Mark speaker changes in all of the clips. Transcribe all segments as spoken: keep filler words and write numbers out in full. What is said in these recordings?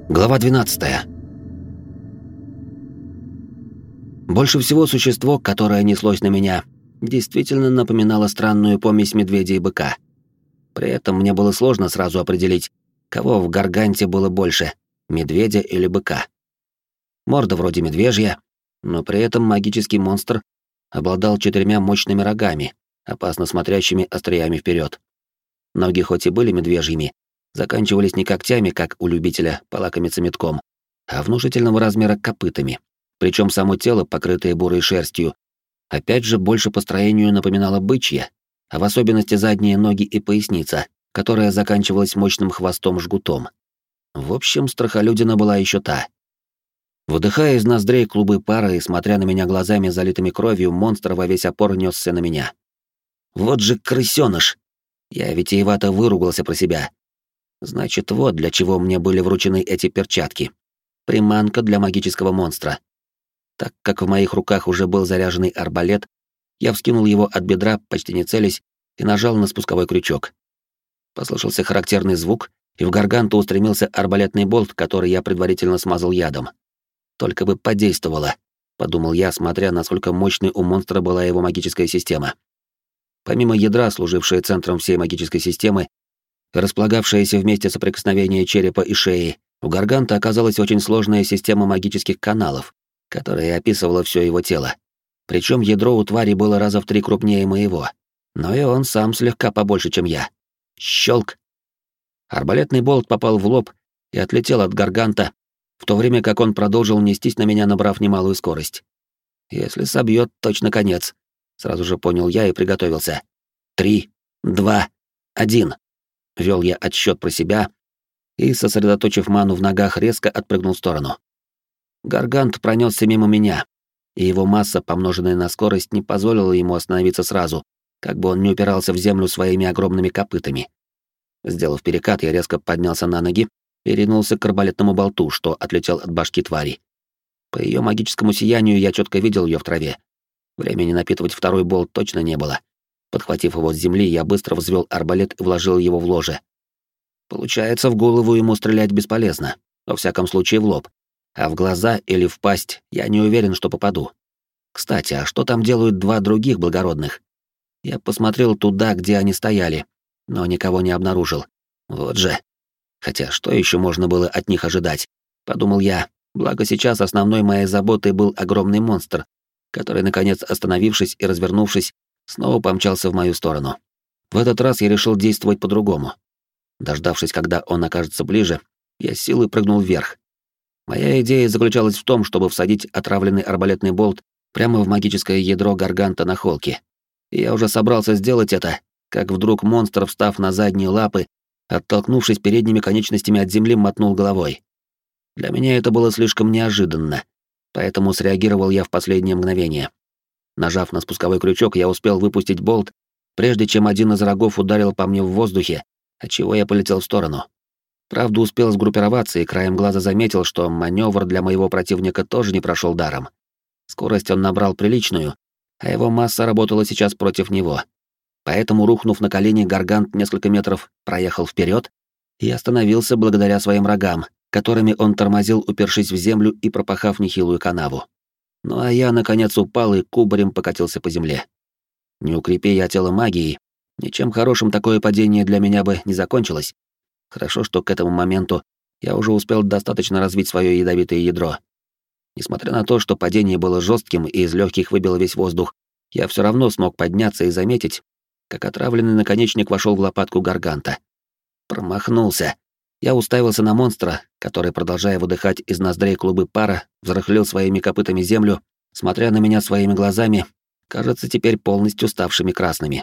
Speaker 1: Глава двенадцатая. Больше всего существо, которое неслось на меня, действительно напоминало странную помесь медведя и быка. При этом мне было сложно сразу определить, кого в Гарганте было больше — медведя или быка. Морда вроде медвежья, но при этом магический монстр обладал четырьмя мощными рогами, опасно смотрящими остриями вперед. Ноги хоть и были медвежьими, заканчивались не когтями, как у любителя полакомиться метком, а внушительного размера копытами. Причем само тело, покрытое бурой шерстью, опять же больше по строению напоминало бычье, а в особенности задние ноги и поясница, которая заканчивалась мощным хвостом-жгутом. В общем, страхолюдина была еще та. Выдыхая из ноздрей клубы пара и смотря на меня глазами, залитыми кровью, монстр во весь опор несся на меня. Вот же крысёныш! Я витиевато выругался про себя. Значит, вот для чего мне были вручены эти перчатки. Приманка для магического монстра. Так как в моих руках уже был заряженный арбалет, я вскинул его от бедра, почти не целясь, и нажал на спусковой крючок. Послышался характерный звук, и в гарганту устремился арбалетный болт, который я предварительно смазал ядом. Только бы подействовало, подумал я, смотря, насколько мощной у монстра была его магическая система. Помимо ядра, служившее центром всей магической системы, располагавшаяся в месте соприкосновения черепа и шеи, у гарганта оказалась очень сложная система магических каналов, которая описывала все его тело. Причем ядро у твари было раза в три крупнее моего, но и он сам слегка побольше, чем я. Щелк! Арбалетный болт попал в лоб и отлетел от гарганта, в то время как он продолжил нестись на меня, набрав немалую скорость. Если собьет, точно конец. Сразу же понял я и приготовился. Три, два, один. Вел я отсчет про себя и, сосредоточив ману в ногах, резко отпрыгнул в сторону. Гаргант пронесся мимо меня, и его масса, помноженная на скорость, не позволила ему остановиться сразу, как бы он не упирался в землю своими огромными копытами. Сделав перекат, я резко поднялся на ноги и ринулся к арбалетному болту, что отлетел от башки твари. По ее магическому сиянию я четко видел ее в траве. Времени напитывать второй болт точно не было. Подхватив его с земли, я быстро взвел арбалет и вложил его в ложе. Получается, в голову ему стрелять бесполезно, во всяком случае в лоб. А в глаза или в пасть я не уверен, что попаду. Кстати, а что там делают два других благородных? Я посмотрел туда, где они стояли, но никого не обнаружил. Вот же. Хотя что еще можно было от них ожидать? Подумал я, благо сейчас основной моей заботой был огромный монстр, который, наконец, остановившись и развернувшись, снова помчался в мою сторону. В этот раз я решил действовать по-другому. Дождавшись, когда он окажется ближе, я с силой прыгнул вверх. Моя идея заключалась в том, чтобы всадить отравленный арбалетный болт прямо в магическое ядро гарганта на холке. И я уже собрался сделать это, как вдруг монстр, встав на задние лапы, оттолкнувшись передними конечностями от земли, мотнул головой. Для меня это было слишком неожиданно, поэтому среагировал я в последнее мгновение. Нажав на спусковой крючок, я успел выпустить болт, прежде чем один из рогов ударил по мне в воздухе, отчего я полетел в сторону. Правда, успел сгруппироваться и краем глаза заметил, что маневр для моего противника тоже не прошел даром. Скорость он набрал приличную, а его масса работала сейчас против него. Поэтому, рухнув на колени, гаргант несколько метров проехал вперед и остановился благодаря своим рогам, которыми он тормозил, упершись в землю и пропахав нехилую канаву. Ну а я, наконец, упал и кубарем покатился по земле. Не укрепи я тело магией, ничем хорошим такое падение для меня бы не закончилось. Хорошо, что к этому моменту я уже успел достаточно развить свое ядовитое ядро. Несмотря на то, что падение было жестким и из легких выбило весь воздух, я все равно смог подняться и заметить, как отравленный наконечник вошел в лопатку гарганта. Промахнулся. Я уставился на монстра, который, продолжая выдыхать из ноздрей клубы пара, взрыхлил своими копытами землю, смотря на меня своими глазами, кажется, теперь полностью ставшими красными.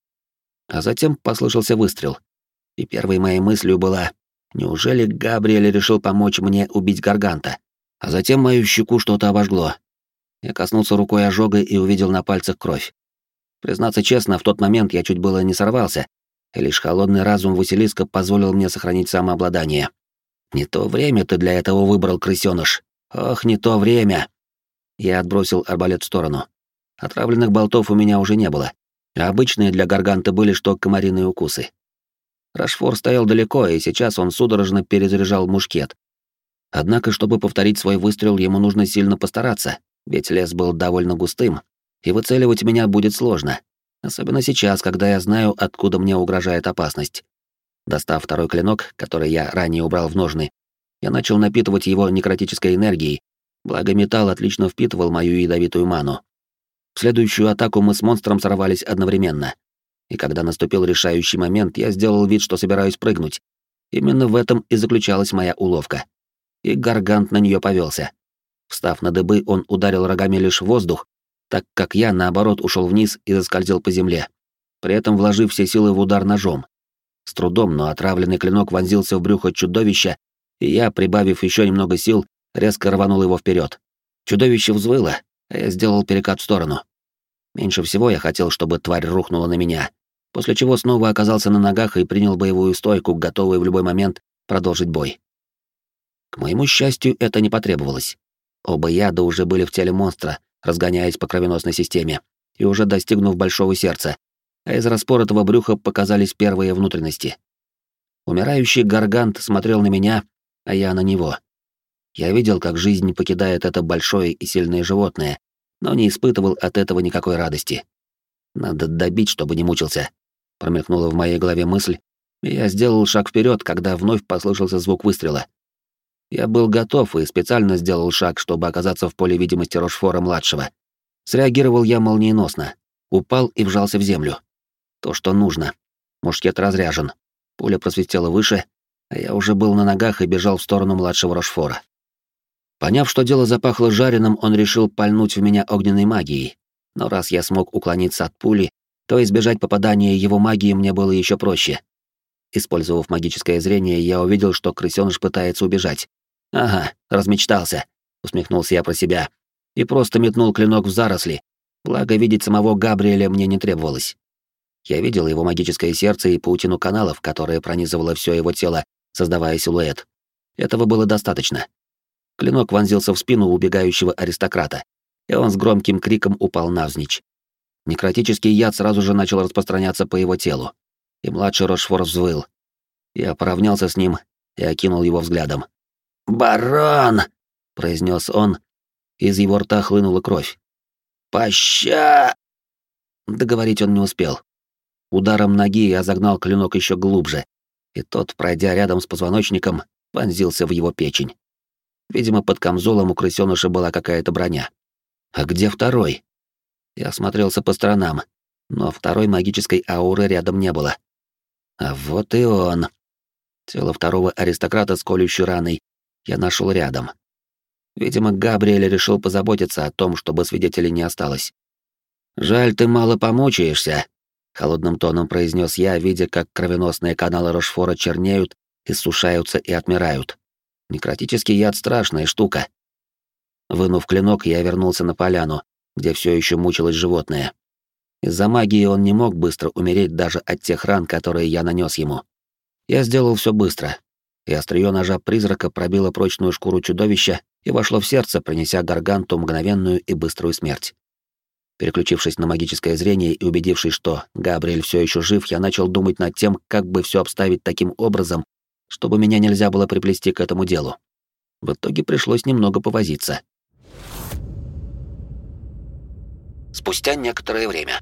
Speaker 1: А затем послышался выстрел. И первой моей мыслью была: неужели Габриэль решил помочь мне убить гарганта? А затем мою щеку что-то обожгло. Я коснулся рукой ожога и увидел на пальцах кровь. Признаться честно, в тот момент я чуть было не сорвался, и лишь холодный разум Василиска позволил мне сохранить самообладание. Не то время ты для этого выбрал, крысёныш. Ох, не то время. Я отбросил арбалет в сторону. Отравленных болтов у меня уже не было, а обычные для гарганта были что комариные укусы. Рашфор стоял далеко, и сейчас он судорожно перезаряжал мушкет. Однако, чтобы повторить свой выстрел, ему нужно сильно постараться, ведь лес был довольно густым, и выцеливать меня будет сложно. Особенно сейчас, когда я знаю, откуда мне угрожает опасность. Достав второй клинок, который я ранее убрал в ножны, я начал напитывать его некротической энергией, благо металл отлично впитывал мою ядовитую ману. В следующую атаку мы с монстром сорвались одновременно. И когда наступил решающий момент, я сделал вид, что собираюсь прыгнуть. Именно в этом и заключалась моя уловка. И Гаргант на нее повелся. Встав на дыбы, он ударил рогами лишь в воздух, так как я, наоборот, ушел вниз и заскользил по земле, при этом вложив все силы в удар ножом. С трудом, но отравленный клинок вонзился в брюхо чудовища, и я, прибавив еще немного сил, резко рванул его вперед. Чудовище взвыло, а я сделал перекат в сторону. Меньше всего я хотел, чтобы тварь рухнула на меня, после чего снова оказался на ногах и принял боевую стойку, готовый в любой момент продолжить бой. К моему счастью, это не потребовалось. Оба яда уже были в теле монстра, разгоняясь по кровеносной системе, и уже достигнув большого сердца, а из распоротого брюха показались первые внутренности. Умирающий Гаргант смотрел на меня, а я на него. Я видел, как жизнь покидает это большое и сильное животное, но не испытывал от этого никакой радости. «Надо добить, чтобы не мучился», — промелькнула в моей голове мысль, и я сделал шаг вперед, когда вновь послышался звук выстрела. Я был готов и специально сделал шаг, чтобы оказаться в поле видимости Рошфора-младшего. Среагировал я молниеносно, упал и вжался в землю. То, что нужно. Мушкет разряжен. Пуля просвистела выше, а я уже был на ногах и бежал в сторону младшего Рошфора. Поняв, что дело запахло жареным, он решил пальнуть в меня огненной магией. Но раз я смог уклониться от пули, то избежать попадания его магии мне было еще проще. Использовав магическое зрение, я увидел, что крысёныш пытается убежать. «Ага, размечтался», — усмехнулся я про себя, и просто метнул клинок в заросли, благо видеть самого Габриэля мне не требовалось. Я видел его магическое сердце и паутину каналов, которая пронизывала все его тело, создавая силуэт. Этого было достаточно. Клинок вонзился в спину убегающего аристократа, и он с громким криком упал навзничь. Некротический яд сразу же начал распространяться по его телу, и младший Рошфор взвыл. Я поравнялся с ним и окинул его взглядом. «Барон!» — произнес он, из его рта хлынула кровь. «Поща!» Договорить он не успел. Ударом ноги я загнал клинок еще глубже, и тот, пройдя рядом с позвоночником, вонзился в его печень. Видимо, под камзолом у крысёныша была какая-то броня. А где второй? Я осмотрелся по сторонам, но второй магической ауры рядом не было. А вот и он. Тело второго аристократа с колющей раной я нашел рядом. Видимо, Габриэль решил позаботиться о том, чтобы свидетелей не осталось. «Жаль, ты мало помучаешься», — холодным тоном произнес я, видя, как кровеносные каналы Рошфора чернеют, иссушаются и отмирают. Некротический яд — страшная штука. Вынув клинок, я вернулся на поляну, где все еще мучилось животное. Из-за магии он не мог быстро умереть даже от тех ран, которые я нанес ему. Я сделал все быстро, и острие ножа призрака пробило прочную шкуру чудовища и вошло в сердце, принеся Гарганту мгновенную и быструю смерть. Переключившись на магическое зрение и убедившись, что Габриэль все еще жив, я начал думать над тем, как бы все обставить таким образом, чтобы меня нельзя было приплести к этому делу. В итоге пришлось немного повозиться. Спустя некоторое время.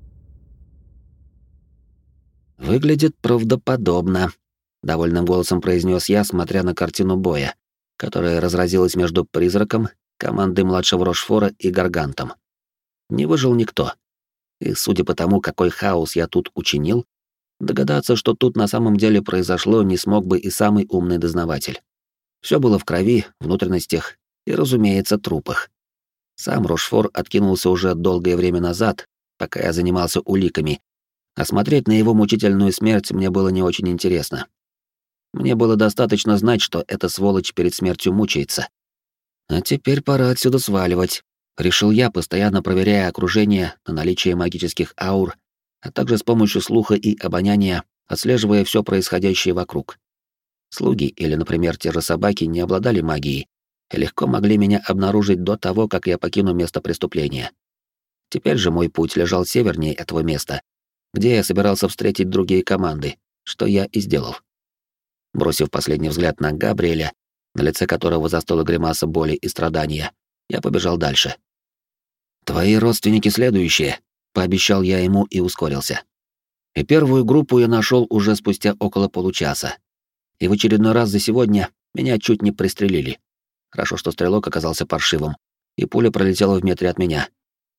Speaker 1: «Выглядит правдоподобно», — довольным голосом произнес я, смотря на картину боя, которая разразилась между призраком, командой младшего Рошфора и Гаргантом. Не выжил никто. И судя по тому, какой хаос я тут учинил, догадаться, что тут на самом деле произошло, не смог бы и самый умный дознаватель. Все было в крови, внутренностях и, разумеется, трупах. Сам Рошфор откинулся уже долгое время назад, пока я занимался уликами, а смотреть на его мучительную смерть мне было не очень интересно. Мне было достаточно знать, что эта сволочь перед смертью мучается. А теперь пора отсюда сваливать. Решил я, постоянно проверяя окружение на наличие магических аур, а также с помощью слуха и обоняния, отслеживая все происходящее вокруг. Слуги или, например, те же собаки не обладали магией и легко могли меня обнаружить до того, как я покину место преступления. Теперь же мой путь лежал севернее этого места, где я собирался встретить другие команды, что я и сделал. Бросив последний взгляд на Габриэля, на лице которого застыла гримаса боли и страдания, я побежал дальше. «Твои родственники следующие», — пообещал я ему и ускорился. И первую группу я нашел уже спустя около получаса. И в очередной раз за сегодня меня чуть не пристрелили. Хорошо, что стрелок оказался паршивым, и пуля пролетела в метре от меня.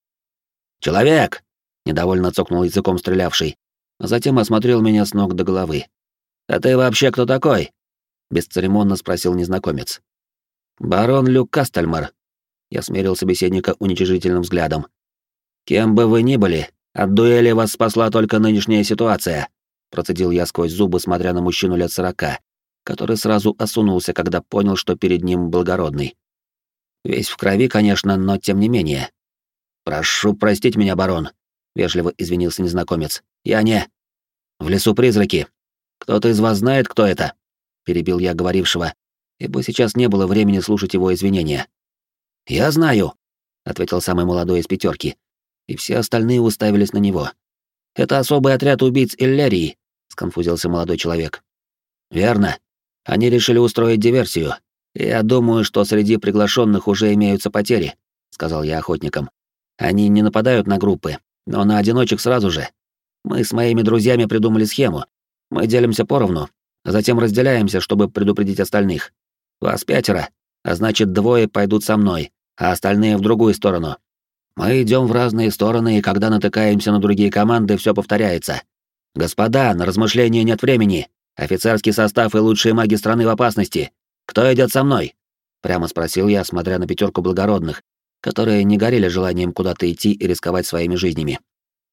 Speaker 1: «Человек!» — недовольно цокнул языком стрелявший, а затем осмотрел меня с ног до головы. «А ты вообще кто такой?» — бесцеремонно спросил незнакомец. «Барон Люк Кастельмар». Я смерил собеседника уничижительным взглядом. «Кем бы вы ни были, от дуэли вас спасла только нынешняя ситуация», — процедил я сквозь зубы, смотря на мужчину лет сорока, который сразу осунулся, когда понял, что перед ним благородный. Весь в крови, конечно, но тем не менее. «Прошу простить меня, барон», — вежливо извинился незнакомец. «Я не... В лесу призраки. Кто-то из вас знает, кто это?» — перебил я говорившего, ибо сейчас не было времени слушать его извинения. «Я знаю», — ответил самый молодой из пятерки, и все остальные уставились на него. «Это особый отряд убийц Иллерии», — сконфузился молодой человек. «Верно. Они решили устроить диверсию. Я думаю, что среди приглашенных уже имеются потери», — сказал я охотникам. «Они не нападают на группы, но на одиночек сразу же. Мы с моими друзьями придумали схему. Мы делимся поровну, а затем разделяемся, чтобы предупредить остальных. Вас пятеро, а значит, двое пойдут со мной, а остальные в другую сторону. Мы идем в разные стороны, и когда натыкаемся на другие команды, все повторяется. Господа, на размышления нет времени. Офицерский состав и лучшие маги страны в опасности. Кто идет со мной?» Прямо спросил я, смотря на пятерку благородных, которые не горели желанием куда-то идти и рисковать своими жизнями.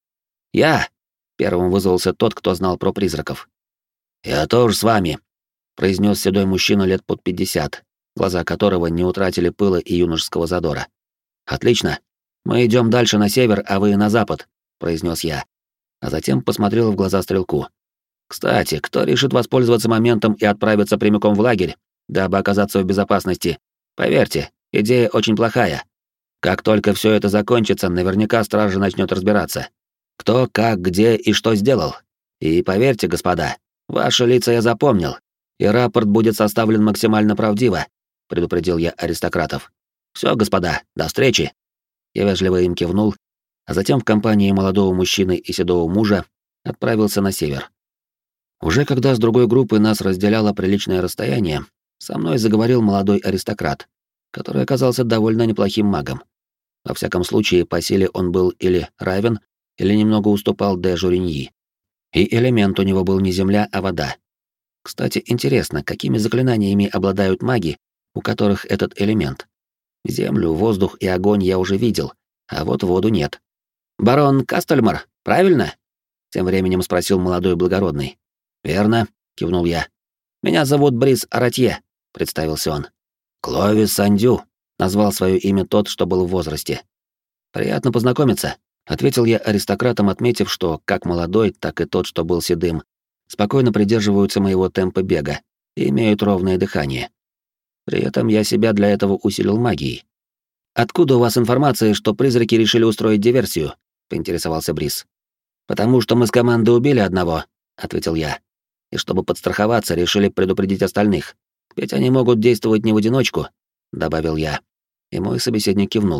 Speaker 1: «Я!» — первым вызвался тот, кто знал про призраков. «Я тоже с вами», — произнес седой мужчина лет под пятьдесят, глаза которого не утратили пыла и юношеского задора. «Отлично. Мы идем дальше на север, а вы на запад», — произнес я, а затем посмотрел в глаза стрелку. «Кстати, кто решит воспользоваться моментом и отправиться прямиком в лагерь, дабы оказаться в безопасности? Поверьте, идея очень плохая. Как только все это закончится, наверняка стража начнет разбираться. Кто, как, где и что сделал. И поверьте, господа, ваши лица я запомнил, и рапорт будет составлен максимально правдиво», — предупредил я аристократов. «Все, господа, до встречи». Я вежливо им кивнул, а затем в компании молодого мужчины и седого мужа отправился на север. Уже когда с другой группой нас разделяло приличное расстояние, со мной заговорил молодой аристократ, который оказался довольно неплохим магом. Во всяком случае, по силе он был или равен, или немного уступал де Журиньи. И элемент у него был не земля, а вода. Кстати, интересно, какими заклинаниями обладают маги, у которых этот элемент? Землю, воздух и огонь я уже видел, а вот воду нет. «Барон Кастельмар, правильно?» — тем временем спросил молодой благородный. «Верно», — кивнул я. «Меня зовут Брис Аратье», — представился он. «Кловис Сандю», — назвал свое имя тот, что был в возрасте. «Приятно познакомиться», — ответил я аристократам, отметив, что как молодой, так и тот, что был седым, спокойно придерживаются моего темпа бега и имеют ровное дыхание. При этом я себя для этого усилил магией. «Откуда у вас информация, что призраки решили устроить диверсию?» — поинтересовался Брис. «Потому что мы с командой убили одного», — ответил я. «И чтобы подстраховаться, решили предупредить остальных. Ведь они могут действовать не в одиночку», — добавил я. И мой собеседник кивнул.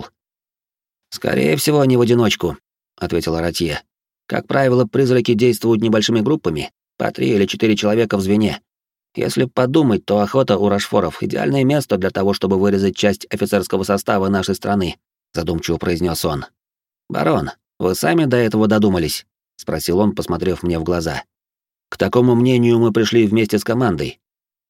Speaker 1: «Скорее всего, не в одиночку», — ответил Аратье. «Как правило, призраки действуют небольшими группами, по три или четыре человека в звене. Если подумать, то охота у Рашфоров — идеальное место для того, чтобы вырезать часть офицерского состава нашей страны», — задумчиво произнес он. «Барон, вы сами до этого додумались?» — спросил он, посмотрев мне в глаза. «К такому мнению мы пришли вместе с командой».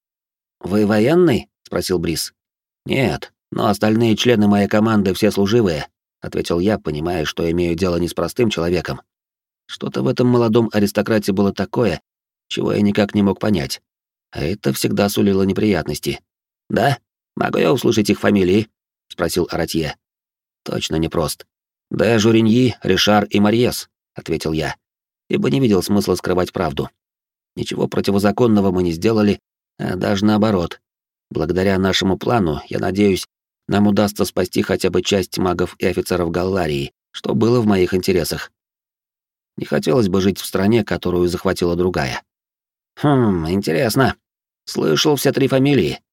Speaker 1: «Вы военный?» — спросил Брис. «Нет, но остальные члены моей команды все служивые», — ответил я, понимая, что имею дело не с простым человеком. Что-то в этом молодом аристократе было такое, чего я никак не мог понять. А это всегда сулило неприятности. «Да? Могу я услышать их фамилии?» — спросил Аратье. «Точно непрост. Де Журиньи, Ришар и Марьес», — ответил я, ибо не видел смысла скрывать правду. Ничего противозаконного мы не сделали, а даже наоборот. Благодаря нашему плану, я надеюсь, нам удастся спасти хотя бы часть магов и офицеров Галларии, что было в моих интересах. Не хотелось бы жить в стране, которую захватила другая. «Хм, интересно. Слышал все три фамилии.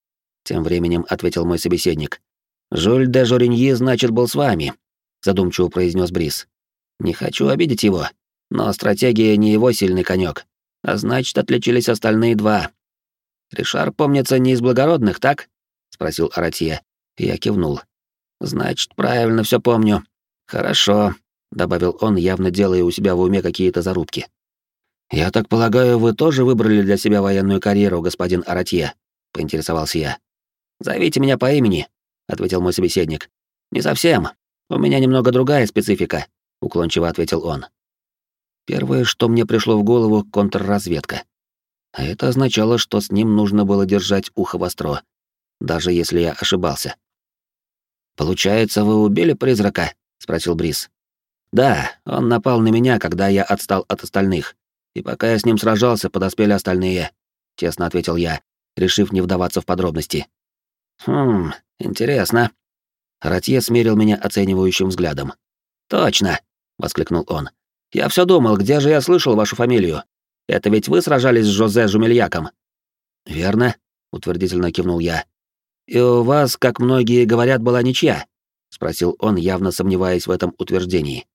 Speaker 1: тем временем ответил мой собеседник. «Жюль де Жориньи, значит, был с вами», — задумчиво произнес Брис. «Не хочу обидеть его, но стратегия не его сильный конек, а значит, отличились остальные два. Ришар, помнится, не из благородных, так?» — спросил Аратье. Я кивнул. «Значит, правильно все помню. Хорошо», — добавил он, явно делая у себя в уме какие-то зарубки. «Я так полагаю, вы тоже выбрали для себя военную карьеру, господин Аратье?» — поинтересовался я. «Зовите меня по имени», — ответил мой собеседник. «Не совсем. У меня немного другая специфика», — уклончиво ответил он. Первое, что мне пришло в голову — контрразведка. А это означало, что с ним нужно было держать ухо востро, даже если я ошибался. «Получается, вы убили призрака?» — спросил Брис. «Да, он напал на меня, когда я отстал от остальных. И пока я с ним сражался, подоспели остальные», — честно ответил я, решив не вдаваться в подробности. «Хм, интересно». Ратье смерил меня оценивающим взглядом. «Точно!» — воскликнул он. «Я все думал, где же я слышал вашу фамилию? Это ведь вы сражались с Жозе Жумельяком?» «Верно», — утвердительно кивнул я. «И у вас, как многие говорят, была ничья?» — спросил он, явно сомневаясь в этом утверждении.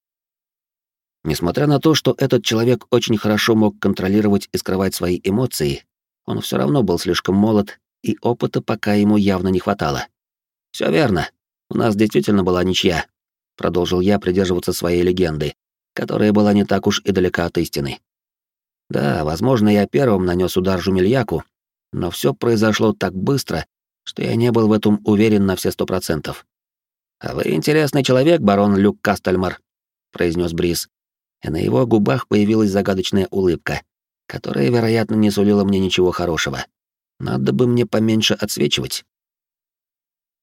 Speaker 1: Несмотря на то, что этот человек очень хорошо мог контролировать и скрывать свои эмоции, он все равно был слишком молод, и опыта пока ему явно не хватало. «Все верно. У нас действительно была ничья», — продолжил я придерживаться своей легенды, которая была не так уж и далека от истины. Да, возможно, я первым нанес удар Жумельяку, но все произошло так быстро, что я не был в этом уверен на все сто процентов. «А вы интересный человек, барон Люк Кастельмар», — произнес Брис, и на его губах появилась загадочная улыбка, которая, вероятно, не сулила мне ничего хорошего. Надо бы мне поменьше отсвечивать.